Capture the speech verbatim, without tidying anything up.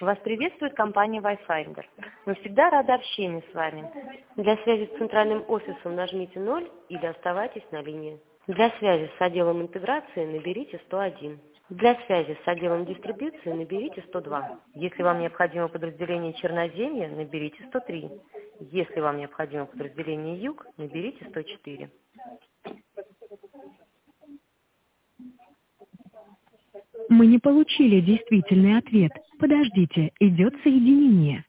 Вас приветствует компания Wi-Finder. Мы всегда рады общению с вами. Для связи с центральным офисом нажмите ноль или оставайтесь на линии. Для связи с отделом интеграции наберите сто один. Для связи с отделом дистрибьюции наберите сто два. Если вам необходимо подразделение Черноземья, наберите сто три. Если вам необходимо подразделение Юг, наберите сто четыре. Мы не получили действительный ответ. Подождите, идет соединение.